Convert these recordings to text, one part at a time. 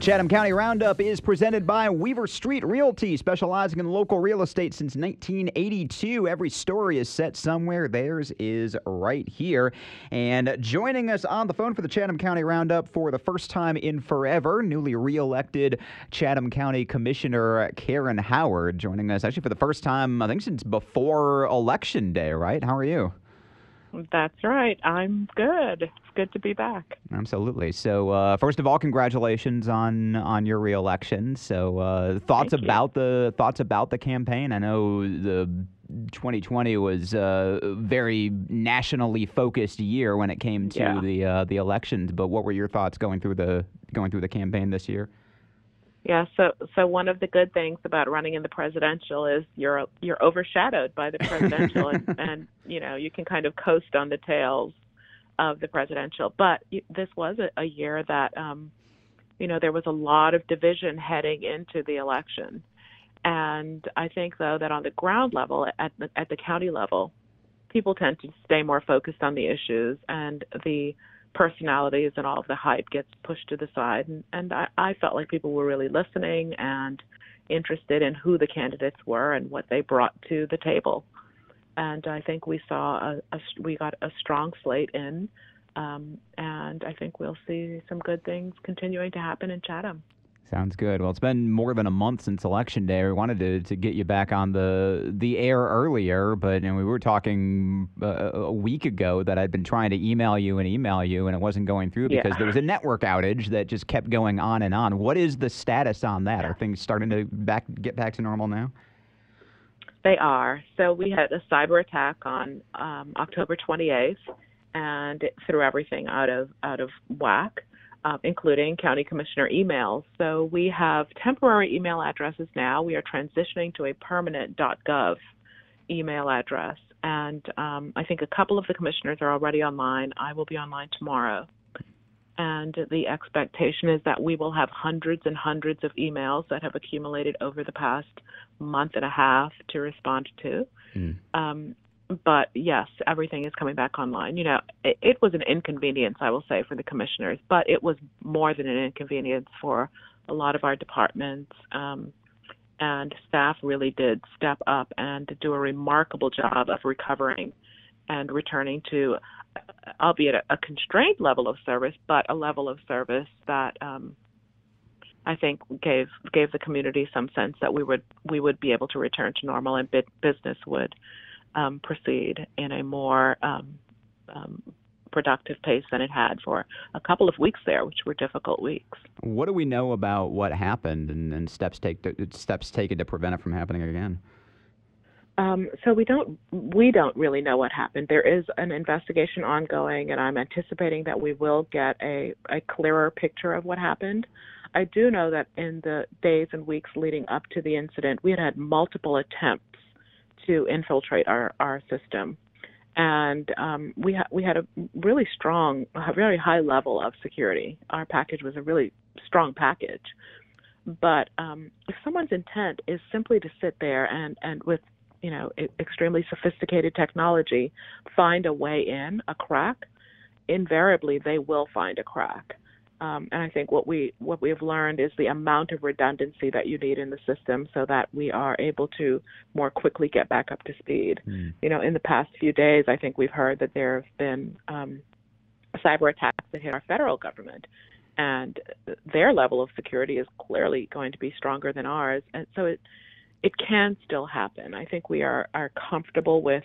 Chatham County Roundup is presented by Weaver Street Realty, specializing in local real estate since 1982. Every story is set somewhere. Theirs is right here. And joining us on the phone for the Chatham County Roundup for the first time in forever, newly reelected Chatham County Commissioner Karen Howard, joining us actually for the first time, I think, since before Election Day, right? How are you? That's right. I'm good. It's good to be back. Absolutely. So, first of all, congratulations on your reelection. So, thoughts about the campaign. I know the 2020 was a very nationally focused year when it came to the elections. But what were your thoughts going through the campaign this year? Yeah. So one of the good things about running in the presidential is you're overshadowed by the presidential, and you can kind of coast on the tails of the presidential. But this was a year that there was a lot of division heading into the election, and I think though that on the ground level, at the county level, people tend to stay more focused on the issues, and the personalities and all of the hype gets pushed to the side. And I felt like people were really listening and interested in who the candidates were and what they brought to the table. And I think we saw we got a strong slate in, and I think we'll see some good things continuing to happen in Chatham. Sounds good. Well, it's been more than a month since Election Day. We wanted to get you back on the air earlier, but we were talking a week ago that I'd been trying to email you, and it wasn't going through because there was a network outage that just kept going on and on. What is the status on that? Are things starting to get back to normal now? They are. So we had a cyber attack on October 28th, and it threw everything out of whack. Including county commissioner emails. So we have temporary email addresses now. We are transitioning to a permanent .gov email address. And I think a couple of the commissioners are already online. I will be online tomorrow. And the expectation is that we will have hundreds and hundreds of emails that have accumulated over the past month and a half to respond to. But yes, everything is coming back online. It was an inconvenience, I will say, for the commissioners, but it was more than an inconvenience for a lot of our departments. And staff really did step up and do a remarkable job of recovering and returning to, albeit a constrained level of service, but a level of service that I think gave the community some sense that we would be able to return to normal, and business would proceed in a more productive pace than it had for a couple of weeks there, which were difficult weeks. What do we know about what happened and steps taken to prevent it from happening again? So we don't really know what happened. There is an investigation ongoing, and I'm anticipating that we will get a clearer picture of what happened. I do know that in the days and weeks leading up to the incident, we had multiple attempts to infiltrate our system, and we had a really strong, a very high level of security. Our package was a really strong package, but if someone's intent is simply to sit there and with extremely sophisticated technology find a way in, a crack, invariably they will find a crack. And I think what we have learned is the amount of redundancy that you need in the system so that we are able to more quickly get back up to speed. In the past few days, I think we've heard that there have been cyber attacks that hit our federal government, and their level of security is clearly going to be stronger than ours. And so it can still happen. I think we are comfortable with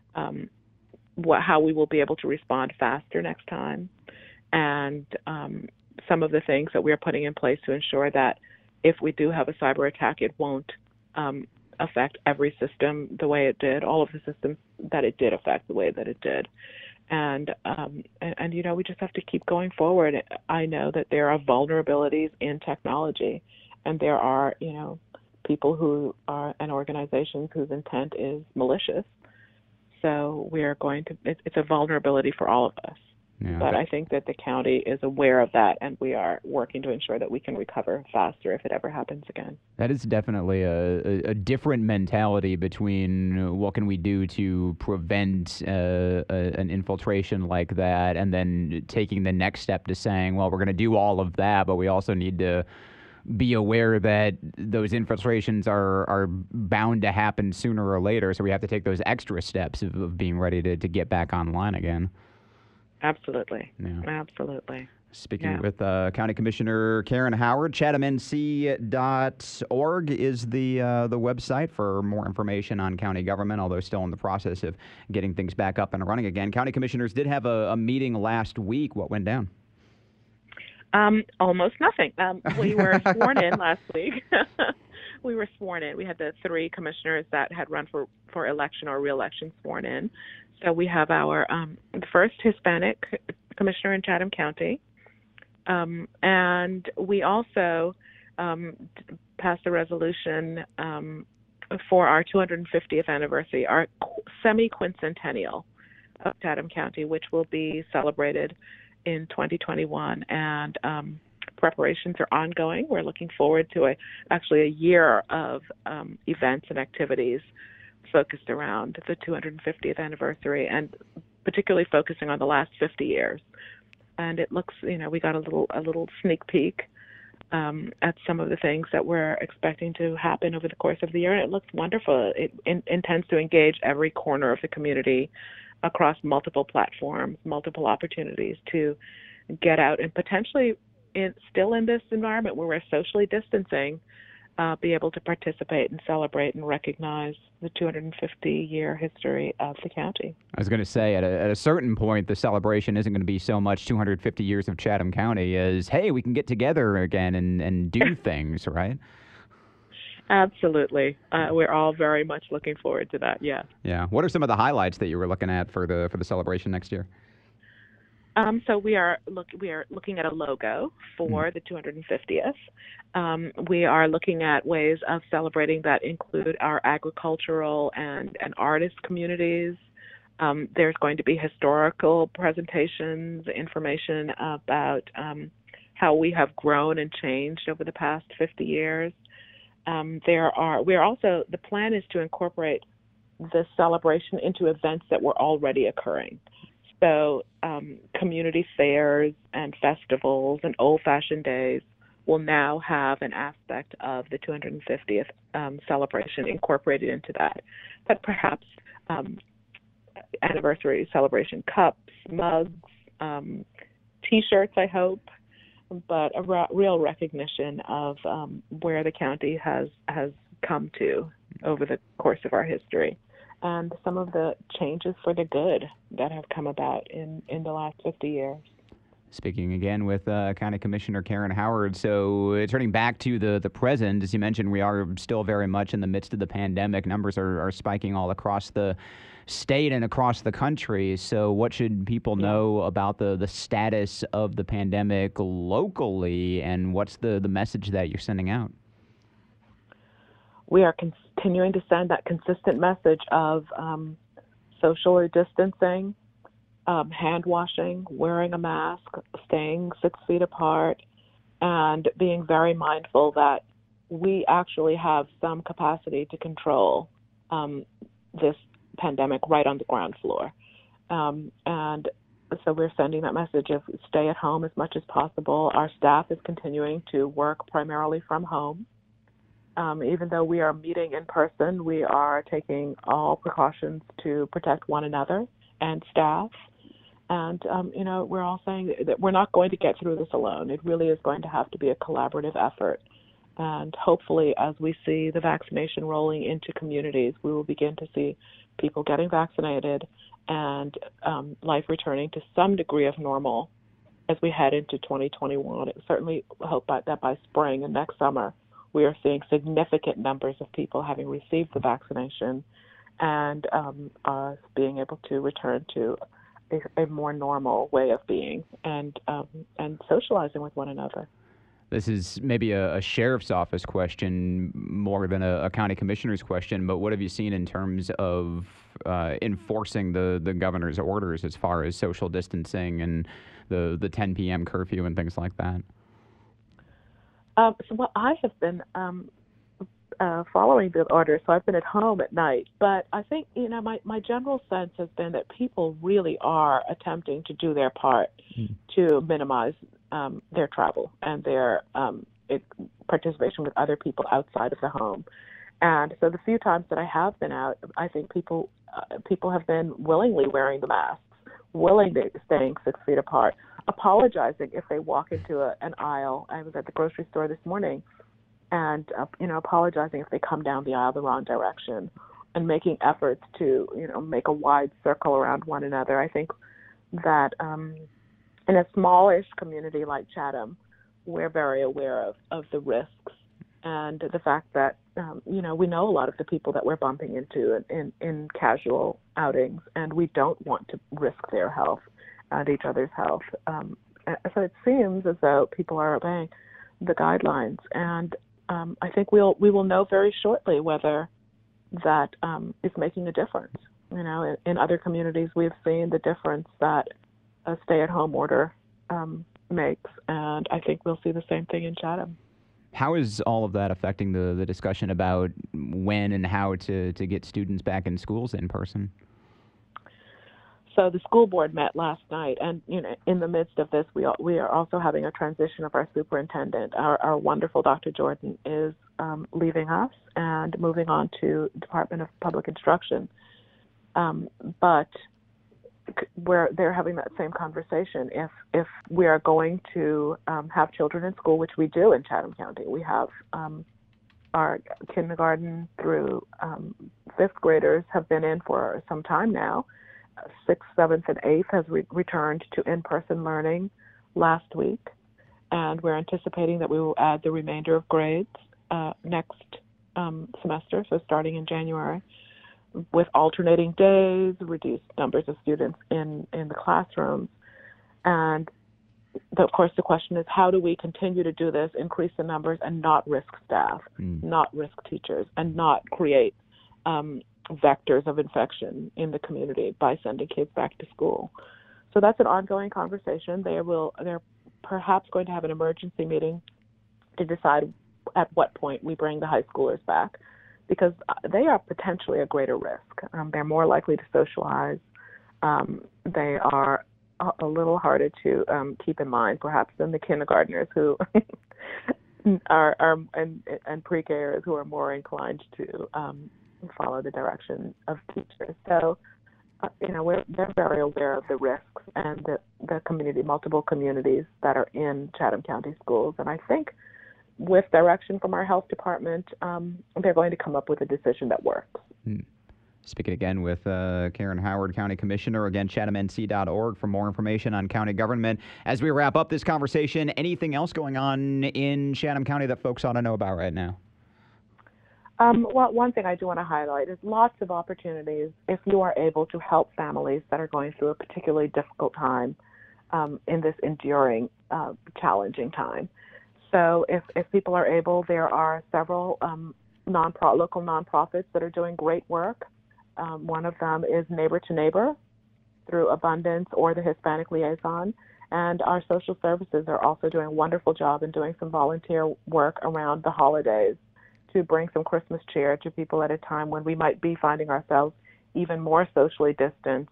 how we will be able to respond faster next time. And some of the things that we are putting in place to ensure that if we do have a cyber attack, it won't affect every system the way it did, all of the systems that it did affect the way that it did. And we just have to keep going forward. I know that there are vulnerabilities in technology, and there are, people who are and organizations whose intent is malicious. So we are it's a vulnerability for all of us. Yeah, But I think that the county is aware of that, and we are working to ensure that we can recover faster if it ever happens again. that is definitely a different mentality between what can we do to prevent an infiltration like that, and then taking the next step to saying, well, we're going to do all of that, but we also need to be aware that those infiltrations are bound to happen sooner or later. So we have to take those extra steps of being ready to get back online again. Absolutely. Yeah. Absolutely. Speaking with County Commissioner Karen Howard, ChathamNC.org is the website for more information on county government, although still in the process of getting things back up and running again. County commissioners did have a meeting last week. What went down? Almost nothing. We were sworn in last week. We were sworn in. We had the 3 commissioners that had run for election or re-election sworn in. So we have our first Hispanic commissioner in Chatham County. And we also passed a resolution for our 250th anniversary, our semi-quincentennial of Chatham County, which will be celebrated in 2021. And preparations are ongoing. We're looking forward to actually a year of events and activities focused around the 250th anniversary, and particularly focusing on the last 50 years. And it looks, we got a little sneak peek at some of the things that we're expecting to happen over the course of the year, and it looks wonderful. It intends to engage every corner of the community across multiple platforms, multiple opportunities to get out and potentially, still in this environment where we're socially distancing, be able to participate and celebrate and recognize the 250-year history of the county. I was going to say, at a certain point, the celebration isn't going to be so much 250 years of Chatham County as, hey, we can get together again and do things, right? Absolutely. We're all very much looking forward to that, yes. Yeah. What are some of the highlights that you were looking at for the celebration next year? So we are looking at a logo for the 250th. We are looking at ways of celebrating that include our agricultural and artist communities. There's going to be historical presentations, information about how we have grown and changed over the past 50 years. The plan is to incorporate this celebration into events that were already occurring. So community fairs and festivals and old-fashioned days will now have an aspect of the 250th celebration incorporated into that. But perhaps anniversary celebration cups, mugs, T-shirts, I hope, but a real recognition of where the county has come to over the course of our history, and some of the changes for the good that have come about in the last 50 years. Speaking again with County Commissioner Karen Howard. So turning back to the present, as you mentioned, we are still very much in the midst of the pandemic. Numbers are spiking all across the state and across the country. So what should people know about the status of the pandemic locally, and what's the message that you're sending out? We are continuing to send that consistent message of social distancing, hand washing, wearing a mask, staying 6 feet apart, and being very mindful that we actually have some capacity to control this pandemic right on the ground floor. And so we're sending that message of stay at home as much as possible. Our staff is continuing to work primarily from home. Even though we are meeting in person, we are taking all precautions to protect one another and staff. And, we're all saying that we're not going to get through this alone. It really is going to have to be a collaborative effort. And hopefully, as we see the vaccination rolling into communities, we will begin to see people getting vaccinated and life returning to some degree of normal as we head into 2021. I certainly hope that by spring and next summer, we are seeing significant numbers of people having received the vaccination and us being able to return to a more normal way of being and socializing with one another. This is maybe a sheriff's office question more than a county commissioner's question, but what have you seen in terms of enforcing the governor's orders as far as social distancing and the 10 p.m. curfew and things like that? Well, I have been following the orders, so I've been at home at night. But I think, my general sense has been that people really are attempting to do their part to minimize their travel and their participation with other people outside of the home. And so the few times that I have been out, I think people have been willingly wearing the masks, willingly staying 6 feet apart, apologizing if they walk into an aisle. I was at the grocery store this morning, and apologizing if they come down the aisle the wrong direction, and making efforts to make a wide circle around one another. I think that in a smallish community like Chatham, we're very aware of the risks and the fact that we know a lot of the people that we're bumping into in casual outings, and we don't want to risk their health and each other's health. So it seems as though people are obeying the guidelines, and I think we will know very shortly whether that is making a difference. In other communities, we've seen the difference that a stay-at-home order makes, and I think we'll see the same thing in Chatham. How is all of that affecting the discussion about when and how to get students back in schools in person? So the school board met last night, and in the midst of this, we are also having a transition of our superintendent. Our wonderful Dr. Jordan is leaving us and moving on to Department of Public Instruction. But they're having that same conversation. If we are going to have children in school, which we do in Chatham County, we have our kindergarten through fifth graders have been in for some time now. 6th, 7th, and 8th has returned to in-person learning last week, and we're anticipating that we will add the remainder of grades next semester, so starting in January, with alternating days, reduced numbers of students in the classrooms. And of course, the question is, how do we continue to do this, increase the numbers, and not risk staff, not risk teachers, and not create vectors of infection in the community by sending kids back to school? So that's an ongoing conversation. They're perhaps going to have an emergency meeting to decide at what point we bring the high schoolers back, because they are potentially a greater risk. They're more likely to socialize. They are a little harder to keep in mind, perhaps, than the kindergartners who are and pre-Kers who are more inclined to follow the direction of teachers. So, they're very aware of the risks and the multiple communities that are in Chatham County schools. And I think with direction from our health department, they're going to come up with a decision that works. Speaking again with Karen Howard, County Commissioner. Again, chathamnc.org for more information on county government. As we wrap up this conversation, anything else going on in Chatham County that folks ought to know about right now? Well, one thing I do want to highlight is lots of opportunities if you are able to help families that are going through a particularly difficult time in this enduring, challenging time. So if people are able, there are several local nonprofits that are doing great work. One of them is Neighbor to Neighbor through Abundance or the Hispanic Liaison. And our social services are also doing a wonderful job in doing some volunteer work around the holidays to bring some Christmas cheer to people at a time when we might be finding ourselves even more socially distanced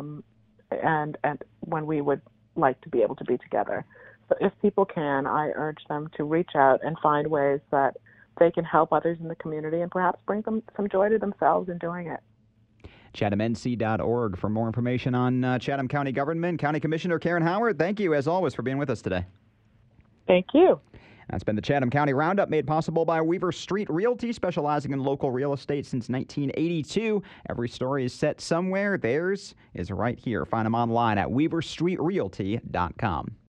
and when we would like to be able to be together. So if people can, I urge them to reach out and find ways that they can help others in the community and perhaps bring them some joy to themselves in doing it. ChathamNC.org for more information on Chatham County government. County Commissioner Karen Howard, thank you as always for being with us today. Thank you. That's been the Chatham County Roundup, made possible by Weaver Street Realty, specializing in local real estate since 1982. Every story is set somewhere. Theirs is right here. Find them online at weaverstreetrealty.com.